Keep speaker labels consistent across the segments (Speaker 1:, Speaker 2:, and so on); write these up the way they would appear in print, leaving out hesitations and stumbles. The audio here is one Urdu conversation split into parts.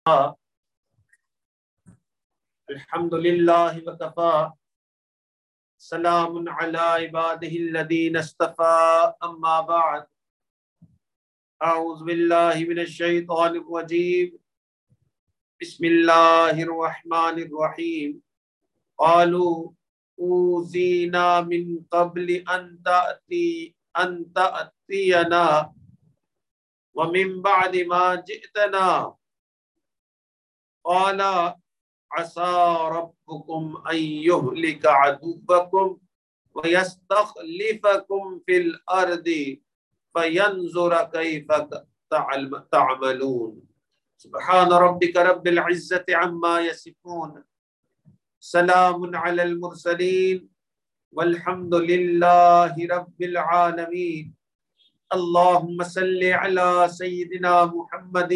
Speaker 1: الحمدللہ وکفا سلام علی عبادہ الذین اصطفى اما بعد اعوذ باللہ من الشیطان الرجیم بسم اللہ الرحمن الرحیم قالوا اوذینا من قبل ان تأتینا ومن بعد ما جئتنا قال عسى ربكم أن يهلك عدوكم ويستخلفكم في الأرض فينظر كيف تعملون سبحان ربك رب العزة عما يصفون سلام على المرسلين والحمد لله رب العالمين اللهم صل على سيدنا محمد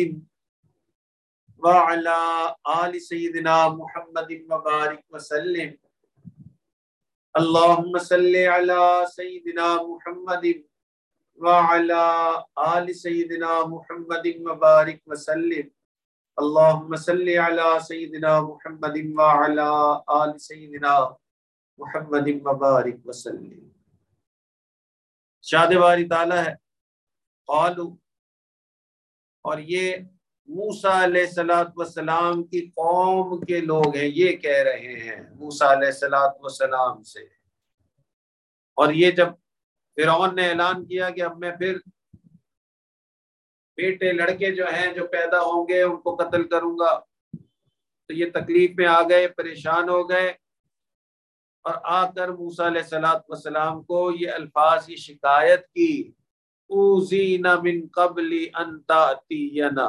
Speaker 1: وعلى آل سيدنا محمد وبارك وسلم اللهم صل على سيدنا محمد وعلى آل سيدنا محمد وبارك وسلم اللهم صل على سيدنا محمد وعلى آل سيدنا محمد وبارك وسلم. شاد باری تعالیٰ ہے قالوا، اور یہ موسیٰ علیہ السلام کی قوم کے لوگ ہیں، یہ کہہ رہے ہیں موسیٰ علیہ السلام سے. اور یہ جب فرعون نے اعلان کیا کہ اب میں پھر بیٹے لڑکے جو ہیں جو پیدا ہوں گے ان کو قتل کروں گا، تو یہ تکلیف میں آ گئے، پریشان ہو گئے، اور آ کر موسیٰ علیہ السلام کو یہ الفاظ کی شکایت کی اوذینا من قبل ان تأتینا،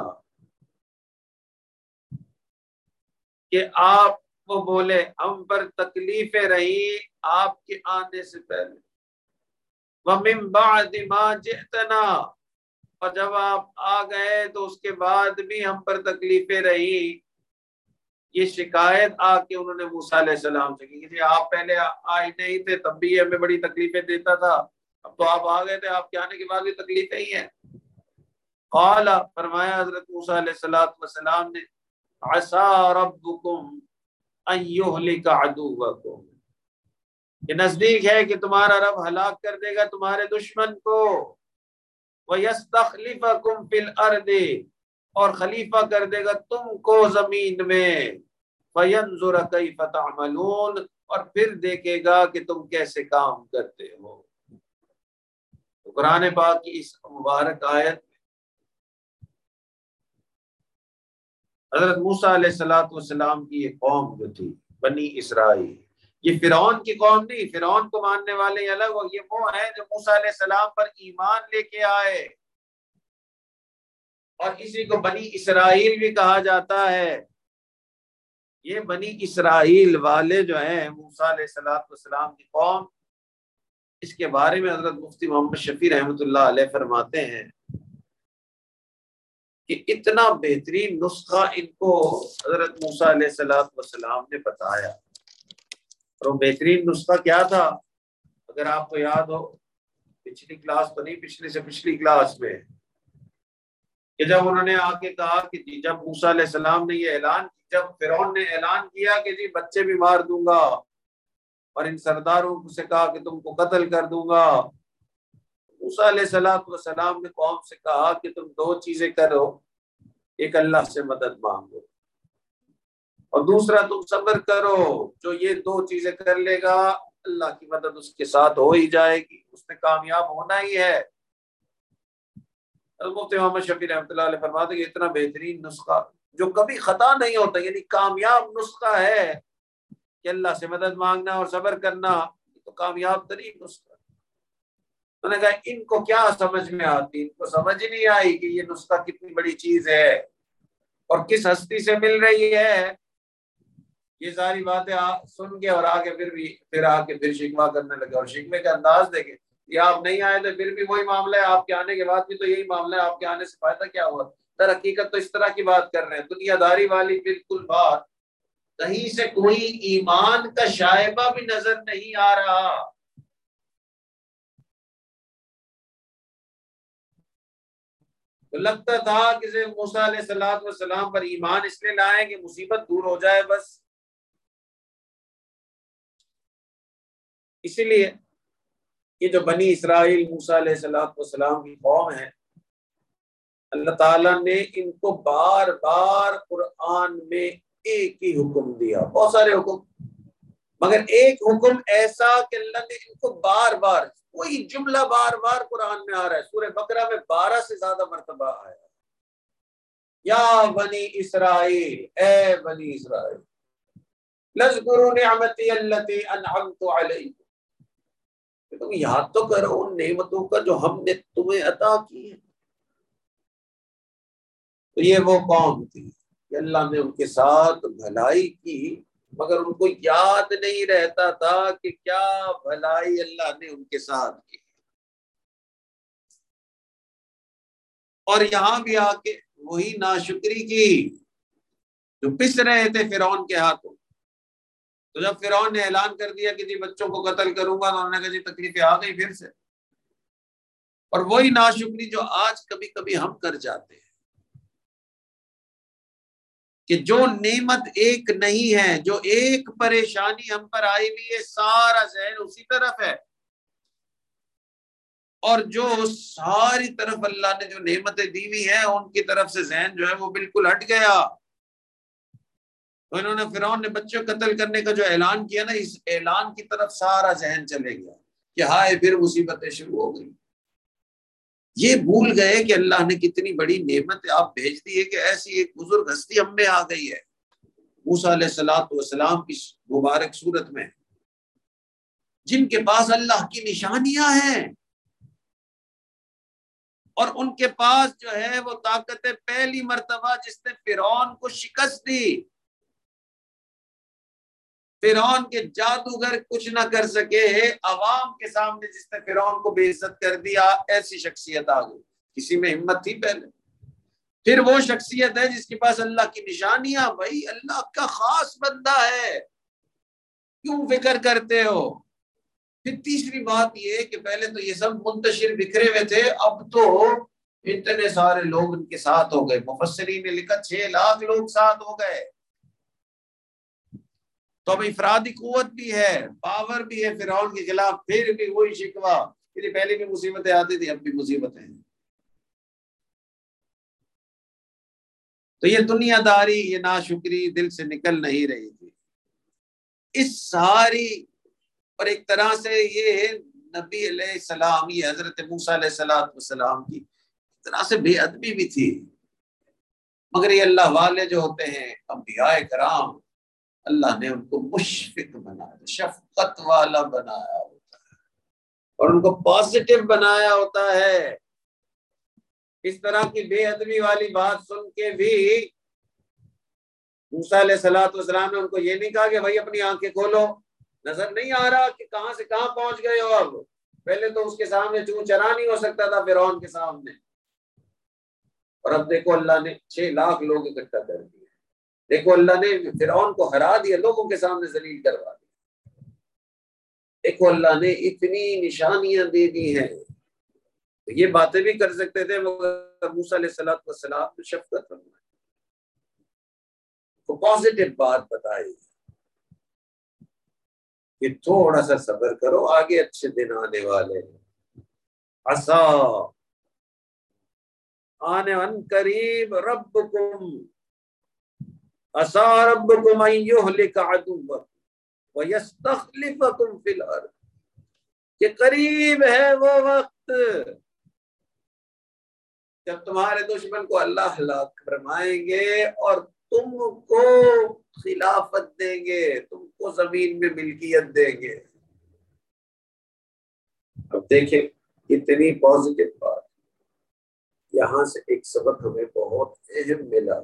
Speaker 1: کہ آپ وہ بولے ہم پر تکلیفیں رہی آپ کے آنے سے پہلے، وَمِن بَعْدِ مَا جِئْتَنَا، اور جب آپ آ گئے تو اس کے بعد بھی ہم پر تکلیفیں رہی. یہ شکایت آ کے انہوں نے موسیٰ علیہ السلام سے کی کہ آپ پہلے آئے نہیں تھے تب بھی ہمیں بڑی تکلیفیں دیتا تھا، اب تو آپ آ گئے تھے، آپ کے آنے کے بعد بھی تکلیفیں ہی ہیں. قال، فرمایا حضرت موسیٰ علیہ السلام نے عسى ربكم ان يهلك عدوكم، یہ نزدیک ہے کہ تمہارا رب ہلاک کر دے گا تمہارے دشمن کو، وَيَسْتَخْلِفَكُمْ فِي الْأَرْضِ، اور خلیفہ کر دے گا تم کو زمین میں، فَيَنْظُرَ كَيْفَ تَعْمَلُونَ، اور پھر دیکھے گا کہ تم کیسے کام کرتے ہو. قرآن پاک کی اس مبارک آیت حضرت موسیٰ علیہ السلام کی یہ قوم جو تھی بنی اسرائیل، یہ فرعون کی قوم نہیں، فرعون کو ماننے والے الگ، اور یہ وہ ہیں جو موسیٰ علیہ السلام پر ایمان لے کے آئے، اور اسی کو بنی اسرائیل بھی کہا جاتا ہے. یہ بنی اسرائیل والے جو ہیں موسیٰ علیہ السلام کی قوم، اس کے بارے میں حضرت مفتی محمد شفیع رحمۃ اللہ علیہ فرماتے ہیں کہ اتنا بہترین نسخہ ان کو حضرت موسیٰ علیہ السلام نے بتایا. اور وہ بہترین نسخہ کیا تھا؟ اگر آپ کو یاد ہو پچھلی کلاس تو نہیں، پچھلی سے پچھلی کلاس میں، کہ جب انہوں نے آ کے کہا کہ جی، جب موسیٰ علیہ السلام نے یہ اعلان، جب فرعون نے اعلان کیا کہ جی بچے بھی مار دوں گا اور ان سرداروں سے کہا کہ تم کو قتل کر دوں گا، موسیٰ علیہ السلام نے قوم سے کہا کہ تم دو چیزیں کرو، ایک اللہ سے مدد مانگو اور دوسرا تم صبر کرو. جو یہ دو چیزیں کر لے گا اللہ کی مدد اس کے ساتھ ہو ہی جائے گی، اس نے کامیاب ہونا ہی ہے. مفتی محمد شفیع رحمۃ اللہ علیہ فرماتے ہیں کہ اتنا بہترین نسخہ جو کبھی خطا نہیں ہوتا، یعنی کامیاب نسخہ ہے کہ اللہ سے مدد مانگنا اور صبر کرنا، تو کامیاب ترین نسخہ. انہوں نے کہا ان کو کیا سمجھ میں آتی، ان کو سمجھ ہی نہیں آئی کہ یہ نسخہ کتنی بڑی چیز ہے اور کس ہستی سے مل رہی ہے. یہ ساری باتیں سن کے اور آگے پھر شکوہ کرنے لگے، اور شکوے کا انداز دیکھیں، یہ آپ نہیں آئے تو پھر بھی وہی معاملہ ہے، آپ کے آنے کے بعد بھی تو یہی معاملہ ہے، آپ کے آنے سے فائدہ کیا ہوا؟ در حقیقت تو اس طرح کی بات کر رہے ہیں، دنیا داری والی بالکل بات، کہیں سے کوئی ایمان کا شائبہ بھی نظر نہیں آ رہا. تو لگتا تھا کہ موسیٰ علیہ السلام پر ایمان اس لیے لائے کہ مصیبت دور ہو جائے بس. اسی لیے یہ جو بنی اسرائیل موسیٰ علیہ السلام کی قوم ہے، اللہ تعالیٰ نے ان کو بار بار قرآن میں ایک ہی حکم دیا، بہت سارے حکم، مگر ایک حکم ایسا کہ اللہ نے ان کو بار بار، وہی جملہ بار بار قرآن میں آ رہا ہے. سورہ بقرہ میں 12 سے زیادہ مرتبہ آیا، یا بنی اسرائیل، اے بنی اسرائیل، لَاذْكُرُوا نِعْمَتِيَ الَّتِي أَنْعَمْتُ عَلَيْكُمْ، کہ تم یاد تو کرو ان نعمتوں کا جو ہم نے تمہیں عطا کی ہے. تو یہ وہ قوم تھی کہ اللہ نے ان کے ساتھ بھلائی کی، مگر ان کو یاد نہیں رہتا تھا کہ کیا بھلائی اللہ نے ان کے ساتھ کی. اور یہاں بھی آ کے وہی ناشکری کی جو پس رہے تھے فرعون کے ہاتھوں. تو جب فرعون نے اعلان کر دیا کہ جی بچوں کو قتل کروں گا، تو انہوں نے کہا جی تکلیفیں آ گئی پھر سے. اور وہی ناشکری جو آج کبھی کبھی ہم کر جاتے ہیں، کہ جو نعمت ایک نہیں ہے، جو ایک پریشانی ہم پر آئی ہوئی ہے، سارا ذہن اسی طرف ہے، اور جو ساری طرف اللہ نے جو نعمتیں دی ہوئی ہیں ان کی طرف سے ذہن جو ہے وہ بالکل ہٹ گیا. تو انہوں نے، فرعون نے بچوں قتل کرنے کا جو اعلان کیا نا، اس اعلان کی طرف سارا ذہن چلے گیا کہ ہائے پھر مصیبتیں شروع ہو گئی. یہ بھول گئے کہ اللہ نے کتنی بڑی نعمت آپ بھیج دی ہے، کہ ایسی ایک بزرگ ہستی ہم میں آ گئی ہے موسیٰ علیہ السلام کی مبارک صورت میں، جن کے پاس اللہ کی نشانیاں ہیں، اور ان کے پاس جو ہے وہ طاقت ہے. پہلی مرتبہ جس نے فرعون کو شکست دی، فرعون کے جادوگر کچھ نہ کر سکے، عوام کے سامنے جس نے فرعون کو بے عزت کر دیا، ایسی شخصیت آ گئی. کسی میں ہمت تھی پہلے؟ پھر وہ شخصیت ہے جس کے پاس اللہ کی نشانیاں، بھائی اللہ کا خاص بندہ ہے، کیوں فکر کرتے ہو؟ پھر تیسری بات یہ کہ پہلے تو یہ سب منتشر بکھرے ہوئے تھے، اب تو اتنے سارے لوگ ان کے ساتھ ہو گئے. مفسرین نے لکھا 6 لاکھ لوگ ساتھ ہو گئے. تو اب افرادی قوت بھی ہے، پاور بھی ہے فرعون کے خلاف، پھر بھی وہی شکوہ کہ پہلے بھی مصیبتیں آتی تھی، اب بھی مصیبتیں ہیں. تو یہ دنیا داری، یہ ناشکری دل سے نکل نہیں رہی تھی. اس ساری، اور ایک طرح سے یہ نبی علیہ السلام، یہ حضرت موسیٰ علیہ السلام کی طرح سے بے ادبی بھی تھی. مگر یہ اللہ والے جو ہوتے ہیں، انبیاء کرام، اللہ نے ان کو مشفق بنایا، شفقت والا بنایا ہوتا ہے، اور ان کو پازیٹیو بنایا ہوتا ہے. اس طرح کی بے ادبی والی بات سن کے بھی موسیٰ علیہ السلام نے ان کو یہ نہیں کہا کہ بھائی اپنی آنکھیں کھولو، نظر نہیں آ رہا کہ کہاں سے کہاں پہنچ گئے ہو. اب پہلے تو اس کے سامنے چوں چرا نہیں ہو سکتا تھا فرعون کے سامنے، اور اب دیکھو اللہ نے 6 لاکھ لوگ اکٹھا کر دیے. دیکھو اللہ نے فرعون کو ہرا دیا، لوگوں کے سامنے ذلیل کروا دیا. دیکھو اللہ نے اتنی نشانیاں دے دی ہیں. تو یہ باتیں بھی کر سکتے تھے، مگر موسیٰ علیہ السلام نے شفقت فرمائی، کو پازیٹیو بات بتائی کہ تھوڑا سا صبر کرو، آگے اچھے دن آنے والے ہیں. عسا آنے ان قریب ربکم، عسا ربکم ان یہلک عدوکم ویستخلفکم فی الارض، کہ قریب ہے وہ وقت جب تمہارے دشمن کو اللہ ہلاک فرمائیں گے اور تم کو خلافت دیں گے، تم کو زمین میں ملکیت دیں گے. اب دیکھیں کتنی پازیٹیو بات. یہاں سے ایک سبق ہمیں بہت اہم ملا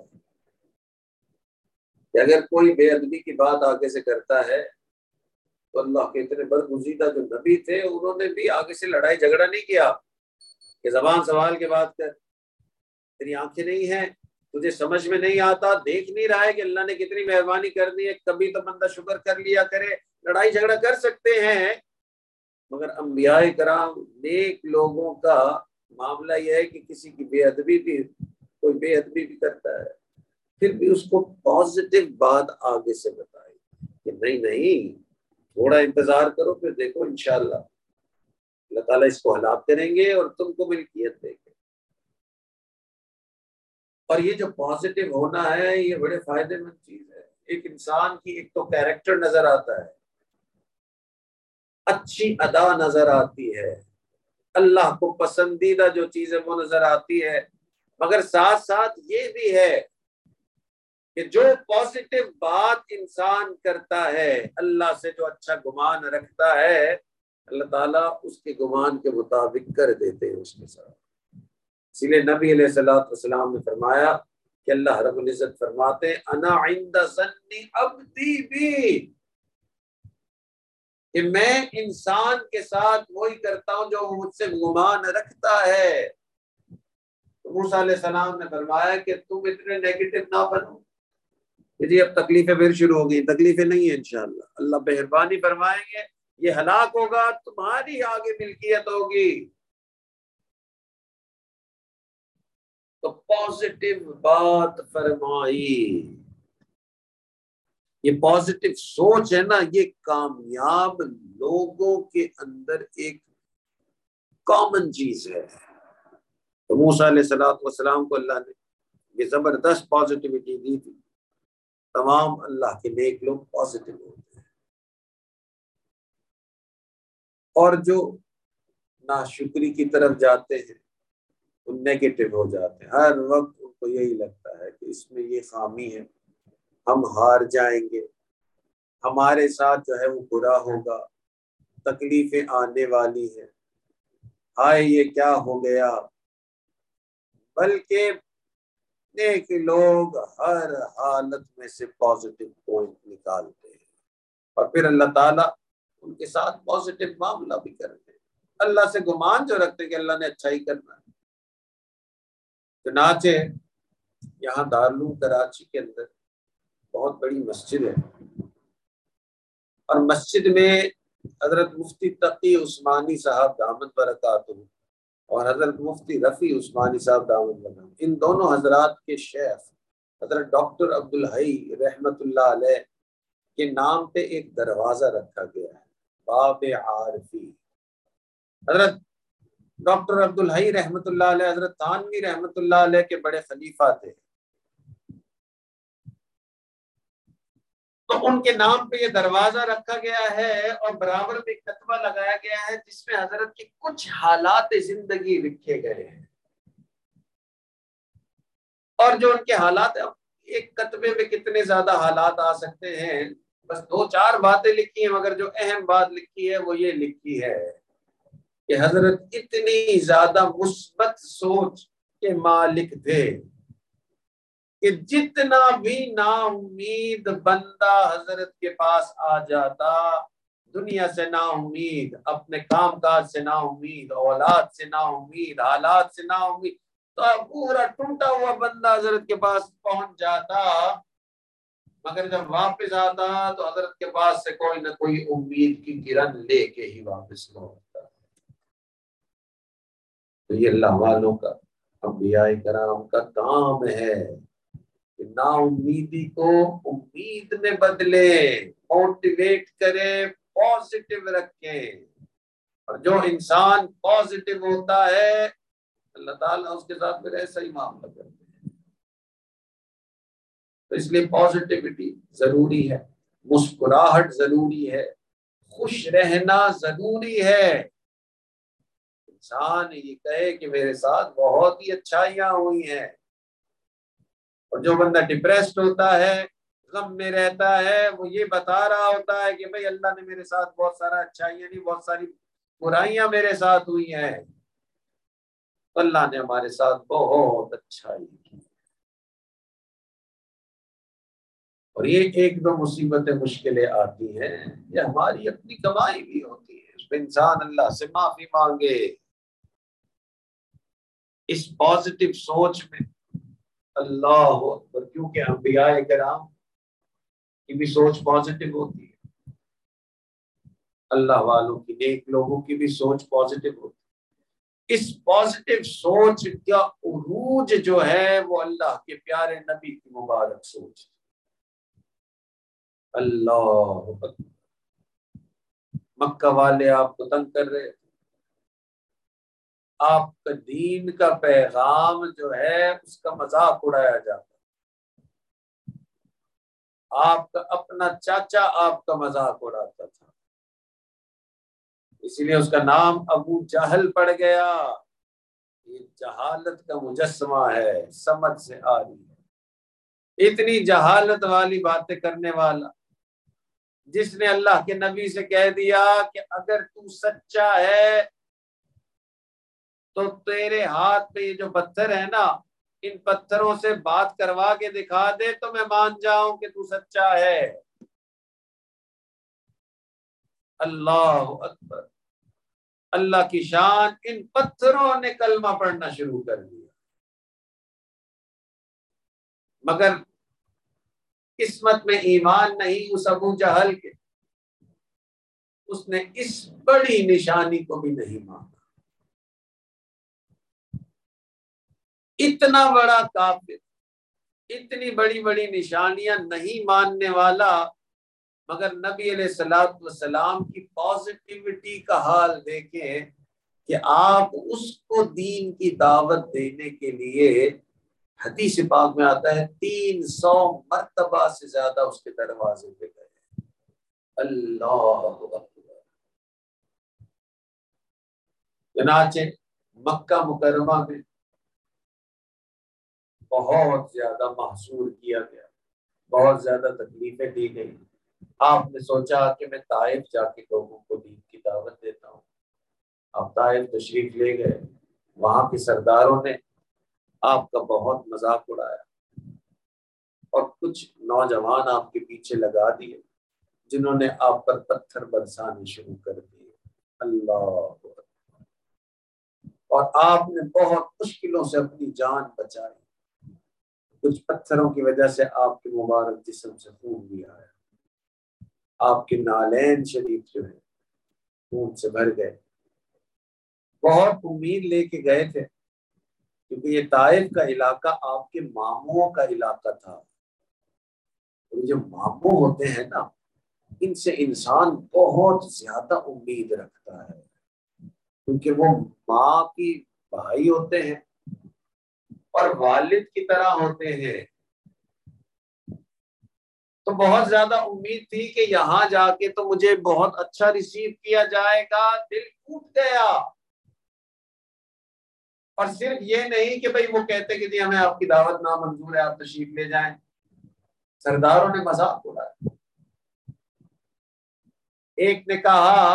Speaker 1: کہ اگر کوئی بے ادبی کی بات آگے سے کرتا ہے تو اللہ کے اتنے برگزیدہ جو نبی تھے انہوں نے بھی آگے سے لڑائی جھگڑا نہیں کیا کہ زبان سوال کے بات کر، تیری آنکھیں نہیں ہیں، تجھے سمجھ میں نہیں آتا، دیکھ نہیں رہا ہے کہ اللہ نے کتنی مہربانی کر دی ہے، کبھی تو بندہ شکر کر لیا کرے. لڑائی جھگڑا کر سکتے ہیں، مگر انبیاء کرام نیک لوگوں کا معاملہ یہ ہے کہ کسی کی بے ادبی بھی، کوئی بے ادبی بھی کرتا ہے، پھر بھی اس کو پازیٹیو بات آگے سے بتائی کہ نہیں نہیں، تھوڑا انتظار کرو، پھر دیکھو انشاءاللہ اللہ تعالیٰ اس کو ہلاک کریں گے اور تم کو ملکیت دیں گے۔ اور یہ جو پازیٹیو ہونا ہے یہ بڑے فائدے مند چیز ہے۔ ایک انسان کی ایک تو کیریکٹر نظر آتا ہے، اچھی ادا نظر آتی ہے، اللہ کو پسندیدہ جو چیز ہے وہ نظر آتی ہے، مگر ساتھ ساتھ یہ بھی ہے کہ جو پازیٹیو بات انسان کرتا ہے، اللہ سے جو اچھا گمان رکھتا ہے، اللہ تعالیٰ اس کے گمان کے مطابق کر دیتے ہیں اس کے ساتھ۔ اسی لیے نبی علیہ الصلوۃ والسلام نے فرمایا کہ اللہ رب العزت فرماتے ہیں انا عند ظن عبدی بی، کہ میں انسان کے ساتھ وہی کرتا ہوں جو وہ مجھ سے گمان رکھتا ہے۔ تو موسیٰ علیہ السلام نے فرمایا کہ تم اتنے نیگیٹو نہ بنو کہ جی اب تکلیفیں پھر شروع ہو گئی۔ تکلیفیں نہیں ہیں انشاءاللہ، اللہ مہربانی فرمائیں گے، یہ ہلاک ہوگا، تمہاری آگے ملکیت ہوگی۔ تو پازیٹیو بات فرمائی، یہ پازیٹیو سوچ ہے نا، یہ کامیاب لوگوں کے اندر ایک کامن چیز ہے۔ تو موسیٰ علیہ السلام کو اللہ نے یہ زبردست پازیٹیوٹی دی تھی۔ تمام اللہ کے نیک لوگ پازیٹیو ہوتے ہیں، اور جو ناشکری کی طرف جاتے ہیں وہ نیگیٹو ہو جاتے ہیں۔ ہر وقت ان کو یہی لگتا ہے کہ اس میں یہ خامی ہے، ہم ہار جائیں گے، ہمارے ساتھ جو ہے وہ برا ہوگا، تکلیفیں آنے والی ہیں، ہائے یہ کیا ہو گیا۔ بلکہ نیک لوگ ہر حالت میں سے پازیٹیو پوائنٹ نکالتے ہیں، اور پھر اللہ تعالیٰ ان کے ساتھ پازیٹیو معاملہ بھی کرتے ہیں، اللہ سے گمان جو رکھتے ہیں کہ اللہ نے اچھا ہی کرنا ہے۔ چنانچہ یہاں دارالعلوم کراچی کے اندر بہت بڑی مسجد ہے، اور مسجد میں حضرت مفتی تقی عثمانی صاحب دامت برکاتہ اور حضرت مفتی رفیع عثمانی صاحب دامت برکاتہ، ان دونوں حضرات کے شیخ حضرت ڈاکٹر عبدالحی رحمت اللہ علیہ کے نام پہ ایک دروازہ رکھا گیا ہے، باب عارفی۔ حضرت ڈاکٹر عبدالحی رحمت اللہ علیہ حضرت تھانوی رحمت اللہ علیہ کے بڑے خلیفہ تھے، تو ان کے نام پہ یہ دروازہ رکھا گیا ہے، اور برابر میں ایک کتبہ لگایا گیا ہے جس میں حضرت کے کچھ حالات زندگی لکھے گئے ہیں، اور جو ان کے حالات، ایک کتبے میں کتنے زیادہ حالات آ سکتے ہیں، بس 2-4 باتیں لکھی ہیں، مگر جو اہم بات لکھی ہے وہ یہ لکھی ہے کہ حضرت اتنی زیادہ مثبت سوچ کے مالک تھے کہ جتنا بھی نا امید بندہ حضرت کے پاس آ جاتا، دنیا سے نا امید، اپنے کام کاج سے نا امید، اولاد سے نا امید، حالات سے نا امید، تو پورا ٹوٹا ہوا بندہ حضرت کے پاس پہنچ جاتا، مگر جب واپس آتا تو حضرت کے پاس سے کوئی نہ کوئی امید کی کرن لے کے ہی واپس لوٹتا۔ تو یہ اللہ والوں کا، انبیاء کرام کا کام ہے کہ نا امیدی کو امید میں بدلے، موٹیویٹ کرے، پازیٹیو رکھے، اور جو انسان پازیٹیو ہوتا ہے اللہ تعالیٰ اس کے ساتھ پھر ایسا ہی معاملہ کرتے ہیں۔ تو اس لیے پازیٹیوٹی ضروری ہے، مسکراہٹ ضروری ہے، خوش رہنا ضروری ہے۔ انسان یہ کہے کہ میرے ساتھ بہت ہی اچھائیاں ہوئی ہیں، اور جو بندہ ڈپریسڈ ہوتا ہے، غم میں رہتا ہے، وہ یہ بتا رہا ہوتا ہے کہ بھئی اللہ نے میرے ساتھ بہت سارا اچھائیاں نہیں، بہت ساری برائیاں میرے ساتھ ہوئی ہیں، اللہ نے ہمارے ساتھ بہت اچھائی کی۔ اور یہ ایک دو مصیبتیں مشکلیں آتی ہیں، یہ ہماری اپنی کمائی بھی ہوتی ہے، اس پہ انسان اللہ سے معافی مانگے، اس پازیٹیو سوچ میں اللہ اکبر، کیونکہ انبیاء کرام کی بھی سوچ پازیٹیو ہوتی ہے، اللہ والوں کی، نیک لوگوں کی بھی سوچ پازیٹیو ہوتی ہے۔ اس پازیٹو سوچ کا عروج جو ہے وہ اللہ کے پیارے نبی کی مبارک سوچ. اللہ اکبر. مکہ والے آپ کو تنگ کر رہے، آپ کا دین کا پیغام جو ہے اس کا مذاق اڑایا جاتا، آپ کا اپنا چاچا آپ کا مذاق اڑاتا تھا، اسی لیے اس کا نام ابو جہل پڑ گیا. یہ جہالت کا مجسمہ ہے، سمجھ سے آ رہی ہے. اتنی جہالت والی باتیں کرنے والا جس نے اللہ کے نبی سے کہہ دیا کہ اگر تو سچا ہے تو تیرے ہاتھ پہ یہ جو پتھر ہے نا، ان پتھروں سے بات کروا کے دکھا دے تو میں مان جاؤں کہ تو سچا ہے. اللہ اکبر. اللہ کی شان، ان پتھروں نے کلمہ پڑھنا شروع کر دیا. مگر قسمت میں ایمان نہیں اس ابو جہل کے، اس نے اس بڑی نشانی کو بھی نہیں مانا. اتنا بڑا کافر، اتنی بڑی بڑی نشانیاں نہیں ماننے والا، مگر نبی علیہ الصلوۃ والسلام کی پازیٹیوٹی کا حال دیکھیں کہ آپ اس کو دین کی دعوت دینے کے لیے، حدیث پاک میں آتا ہے 300 مرتبہ سے زیادہ اس کے دروازے پہ گئے. اللہ اکبر. چنانچہ مکہ مکرمہ میں بہت زیادہ محصور کیا گیا، بہت زیادہ تکلیفیں دی گئی. آپ نے سوچا کہ میں طائف جا کے لوگوں کو دین کی دعوت دیتا ہوں. آپ طائف تشریف لے گئے، وہاں کے سرداروں نے آپ کا بہت مذاق اڑایا اور کچھ نوجوان آپ کے پیچھے لگا دیے جنہوں نے آپ پر پتھر برسانے شروع کر دیے. اللہ. اور آپ نے بہت مشکلوں سے اپنی جان بچائی. کچھ پتھروں کی وجہ سے آپ کے مبارک جسم سے خون بھی آیا، آپ کے نالین شریف جو ہے خون سے بھر گئے. بہت امید لے کے گئے تھے کیونکہ یہ طائف کا علاقہ آپ کے ماموں کا علاقہ تھا. اور جو ماموں ہوتے ہیں نا، ان سے انسان بہت زیادہ امید رکھتا ہے کیونکہ وہ ماں کی بھائی ہوتے ہیں اور والد کی طرح ہوتے ہیں. تو بہت زیادہ امید تھی کہ یہاں جا کے تو مجھے بہت اچھا ریسیو کیا جائے گا. دل ٹوٹ گیا. اور صرف یہ نہیں کہ بھئی وہ کہتے کہ جی ہمیں آپ کی دعوت نامنظور ہے، آپ تشریف لے جائیں. سرداروں نے مذاق اڑایا. ایک نے کہا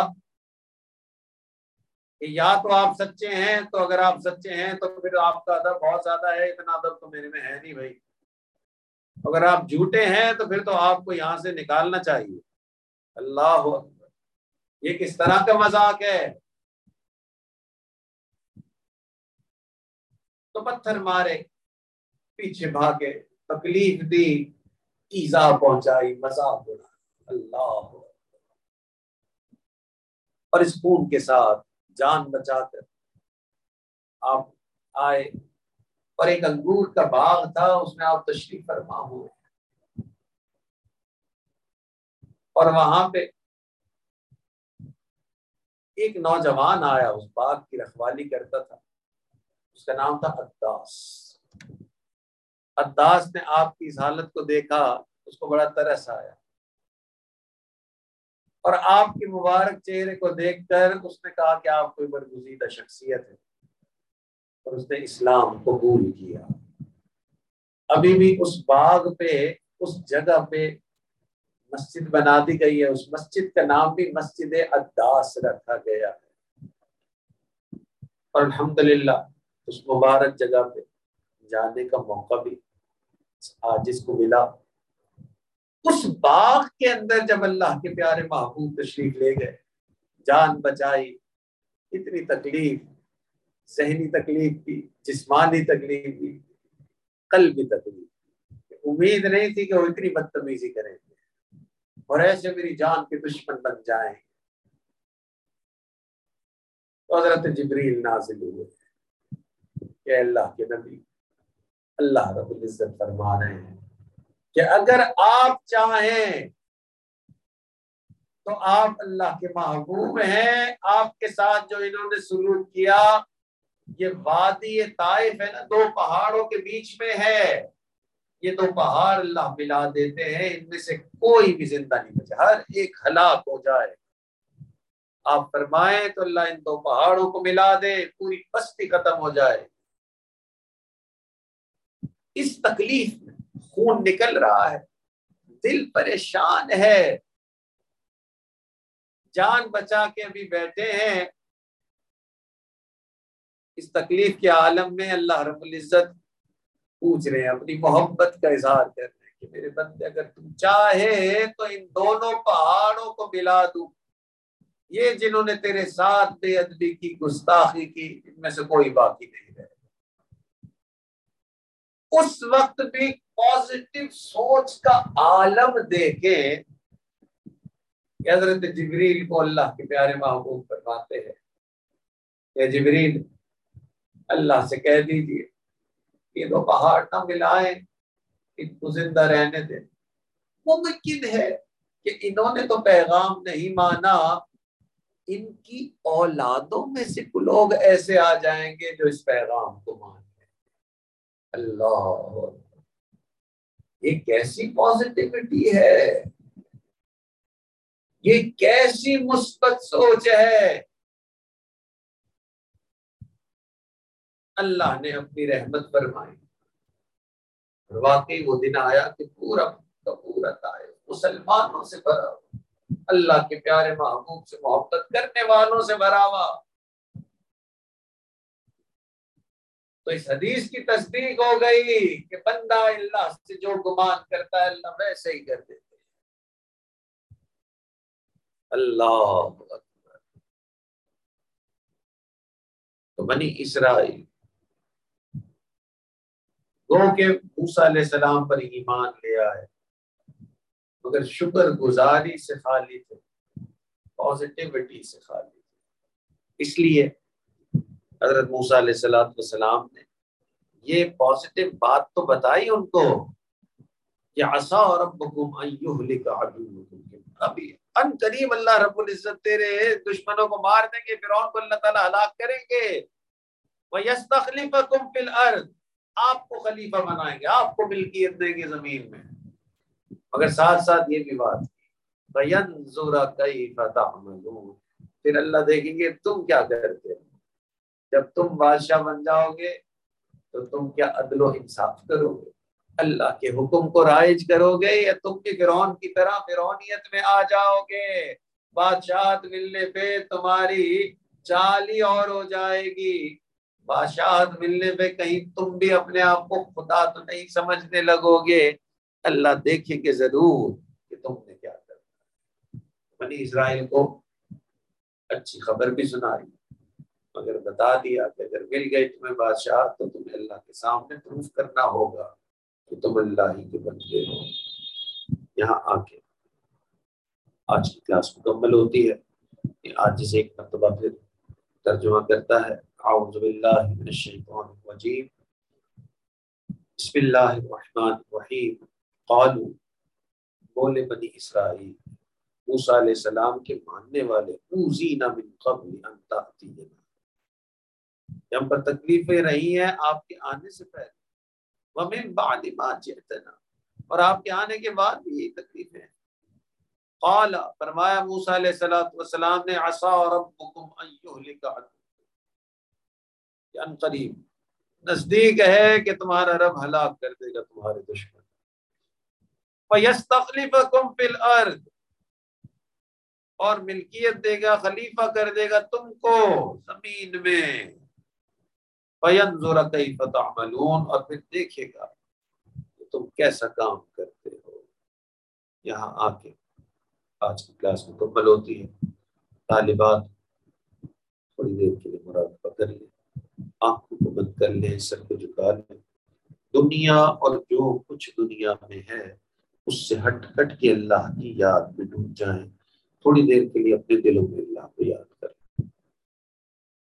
Speaker 1: کہ یا تو آپ سچے ہیں، تو اگر آپ سچے ہیں تو پھر آپ کا ادب بہت زیادہ ہے، اتنا ادب تو میرے میں ہے نہیں بھائی. اگر آپ جھوٹے ہیں تو پھر تو آپ کو یہاں سے نکالنا چاہیے. اللہ اکبر. یہ کس طرح کا مذاق ہے؟ تو پتھر مارے، پیچھے بھاگے، تکلیف دی، ایذا پہنچائی، مذاق اڑایا. اللہ اکبر. اور اس خون کے ساتھ جان بچا کر آپ آئے، اور ایک انگور کا باغ تھا، اس میں آپ تشریف فرما ہوئے. اور وہاں پہ ایک نوجوان آیا، اس باغ کی رکھوالی کرتا تھا، اس کا نام تھا عداس. عداس نے آپ کی اس حالت کو دیکھا، اس کو بڑا ترس آیا، اور آپ کے مبارک چہرے کو دیکھ کر اس نے کہا کہ آپ کوئی برگزیدہ شخصیت ہے، اور اس نے اسلام قبول کیا. ابھی بھی اس باغ پہ، اس جگہ پہ مسجد بنا دی گئی ہے. اس مسجد کا نام بھی مسجد عداس رکھا گیا ہے. اور الحمدللہ اس مبارک جگہ پہ جانے کا موقع بھی آج جس کو ملا. اس باغ کے اندر جب اللہ کے پیارے محبوب تشریف لے گئے، جان بچائی، اتنی تکلیف، ذہنی تکلیف بھی، جسمانی تکلیف بھی، قلبی تکلیف. امید نہیں تھی کہ وہ اتنی بدتمیزی کریں گے اور ایسے میری جان کے دشمن بن جائیں. تو حضرت جبریل نازل ہوئے کہ اللہ کے نبی، اللہ رب العزت فرما رہے ہیں کہ اگر آپ چاہیں تو آپ اللہ کے محبوب ہیں، آپ کے ساتھ جو انہوں نے سلوک کیا، یہ وادی طائف ہے نا، دو پہاڑوں کے بیچ میں ہے، یہ دو پہاڑ اللہ ملا دیتے ہیں، ان میں سے کوئی بھی زندہ نہیں بچا، ہر ایک ہلاک ہو جائے۔ آپ فرمائیں تو اللہ ان دو پہاڑوں کو ملا دے، پوری بستی ختم ہو جائے۔ اس تکلیف میں خون نکل رہا ہے، دل پریشان ہے، جان بچا کے ابھی بیٹھے ہیں، اس تکلیف کے عالم میں اللہ رب العزت پوچھ رہے ہیں، اپنی محبت کا اظہار کر رہے ہیں کہ میرے بندے اگر تم چاہے تو ان دونوں پہاڑوں کو ملا دوں، یہ جنہوں نے تیرے ساتھ بے ادبی کی، گستاخی کی، ان میں سے کوئی باقی نہیں رہے۔ اس وقت بھی پازیٹو سوچ کا عالم دیکھیں کہ حضرت جبریل کو اللہ کے پیارے محبوب فرماتے ہیں کہ جبریل اللہ سے کہہ دیجیے یہ دو پہاڑ نہ ملائیں، ان کو زندہ رہنے دیں۔ ممکن ہے کہ انہوں نے تو پیغام نہیں مانا، ان کی اولادوں میں سے لوگ ایسے آ جائیں گے جو اس پیغام کو مان لیں۔ اللہ، یہ کیسی پازیٹیوٹی ہے، یہ کیسی مثبت سوچ ہے۔ اللہ نے اپنی رحمت فرمائی، اور واقعی وہ دن آیا کہ پورا کا پورا طائف مسلمانوں سے بھرا ہوا، اللہ کے پیارے محبوب سے محبت کرنے والوں سے بھرا ہوا۔ تو اس حدیث کی تصدیق ہو گئی کہ بندہ اللہ سے جو گمان کرتا ہے اللہ ویسے ہی کر دیتے ہیں۔ اللہ اکبر۔ تو بنی اسرائیل گو کہ موسیٰ علیہ السلام پر ایمان لے آئے، مگر شکر گزاری سے خالی تھے، پازیٹیوٹی سے خالی تھے۔ اس لیے حضرت موسیٰ علیہ السلام نے یہ پازیٹیو بات تو بتائی ان کو کہ عسیٰ ربکم ان یہلک عدوکم، ابھی ان قریب اللہ رب العزت تیرے دشمنوں کو مار دیں گے، فرعون کو اللہ تعالیٰ ہلاک کریں گے، وَيَسْتَخْلِفَكُمْ فِي الْأَرْضِ، آپ کو خلیفہ بنائیں گے، آپ کو ملکیت دیں گے زمین میں، مگر ساتھ ساتھ یہ بھی بات فَيَنْظُرَ كَيْفَ تَعْمَلُونَ، پھر اللہ دیکھیں گے تم کیا کرتے ہو، جب تم بادشاہ بن جاؤ گے تو تم کیا عدل و انصاف کرو گے، اللہ کے حکم کو رائج کرو گے، یا تم بھی فرعون کی طرح فرعونیت میں آ جاؤ گے، بادشاہت ملنے پہ تمہاری چال ہی اور ہو جائے گی، بادشاہت ملنے پہ کہیں تم بھی اپنے آپ کو خدا تو نہیں سمجھنے لگو گے، اللہ دیکھیں گے ضرور کہ تم نے کیا کرنا۔ بنی اسرائیل کو اچھی خبر بھی سنائی، مگر بتا دیا کہ اگر مل گئی تمہیں بادشاہ تو تمہیں اللہ کے سامنے پروف کرنا ہوگا کہ تم اللہ ہی کے بندے ہو۔ یہاں آ کے آج کی کلاس مکمل ہوتی ہے۔ آج جسے ایک مرتبہ پھر ترجمہ کرتا ہے، اعوذ باللہ من الشیطان الرجیم، بسم اللہ الرحمن الرحیم، قالوا، بولے بنی اسرائیل موسیٰ علیہ السلام کے ماننے والے، اوذینا من قبل ان تأتینا، کہ ہم پر تکلیفیں رہی ہیں آپ کے آنے سے پہلے، ومن بعد ما جئتنا، اور آپ کے آنے کے بعد بھی یہی تکلیفیں ہیں۔ قال، فرمایا موسیٰ علیہ السلام نے، عسیٰ ربکم ان یہلک عدوکم، کہ ان قریب نزدیک ہے کہ تمہارا رب ہلاک کر دے گا تمہارے دشمن، وَيَسْتَخْلِفَكُمْ فِي الْأَرْضِ، اور ملکیت دے گا، خلیفہ کر دے گا تم کو زمین میں، فَيَنْظُرَ كَيْفَ تَعْمَلُونَ، اور پھر دیکھے گا کہ تم کیسا کام کرتے ہو۔ یہاں آ کے آج کی کلاس مکمل ہوتی ہے۔ طالبات تھوڑی دیر کے لیے مراقبہ کر لیں، آنکھوں کو بند کر لیں، سر کو جھکا لیں، دنیا اور جو کچھ دنیا میں ہے اس سے ہٹ کٹ کے اللہ کی یاد میں ڈوب جائیں، تھوڑی دیر کے لیے اپنے دلوں میں اللہ کو یاد کریں۔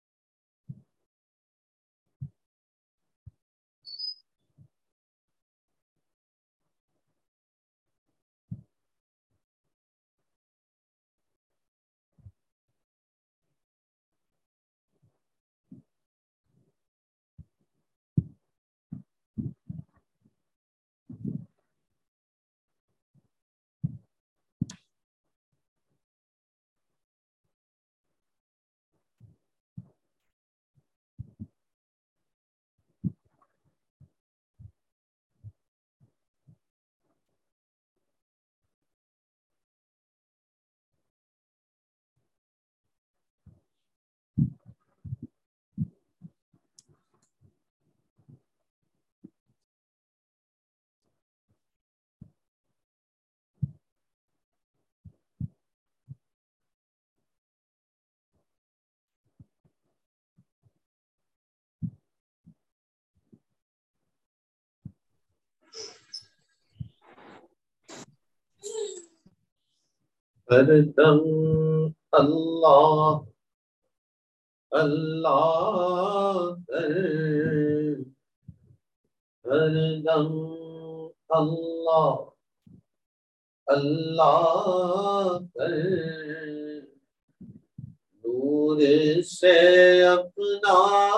Speaker 1: ہر دم اللہ اللہ کر، ہر دم اللہ اللہ کر، نور سے اپنا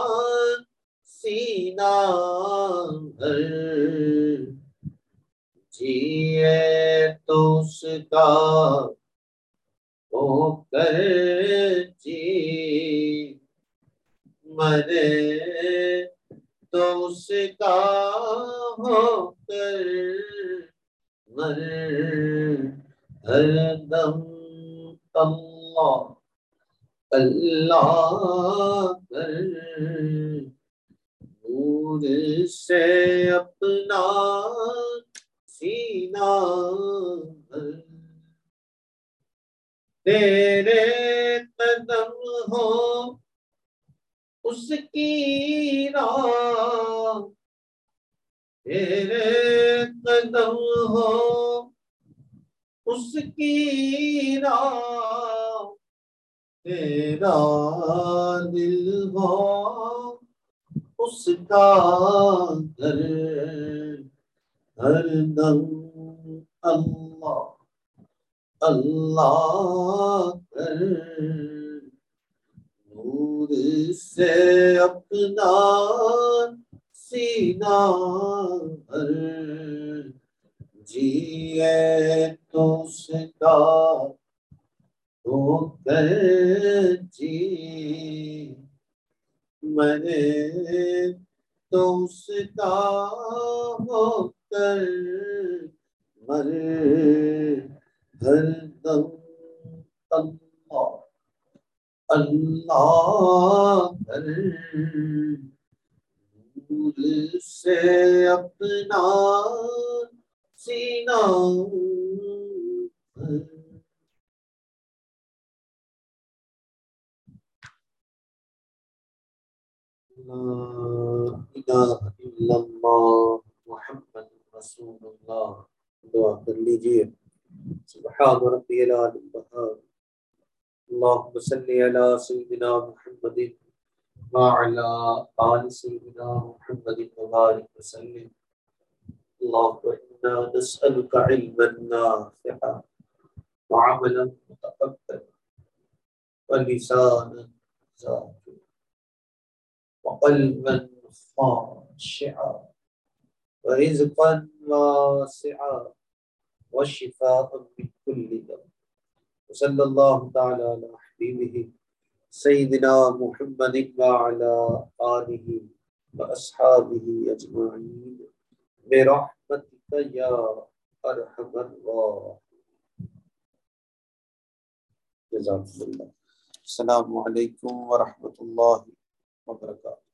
Speaker 1: سینہ بھر، جیے تو اس کا ہو کر جی، مرے تو اس کا ہو کر مر، ہر دم اللہ اللہ کر، نور سے اپنا سینہ بھر، تیرے قدم ہو اس کی راہ، تیرے قدم ہو اس کی راہ، تیرا دل ہو اس کا گھر، ہر دم اللہ اللہ کر، نور سے اپنا سینہ بھر، جیے تو اس کا ہو کر جی، مرے تو اس کا ہو کر مر، ہر دم اللہ اللہ کر، نور سے اپنا سینہ بھر۔ لا الہ الا اللہ محمد رسول اللہ، دعا کر لیجئے۔ سبحان ربی العلی البہار، اللہم صلی علی سیدنا محمد وعلی آل سیدنا محمد وبارک وسلم، اللہم انا نسألک علما نافعا وعملا متقبلا ولسانا ذاکرا وقلبا خاشعا ورزقا واسعا وشفاء من كل داء، وصلی اللہ تعالی علی حبیبہ سیدنا محمد وعلی آلہ واصحابہ اجمعین برحمتک یا ارحم الراحمین۔ جزاکم اللہ۔ السلام علیکم ورحمۃ اللہ وبرکاتہ۔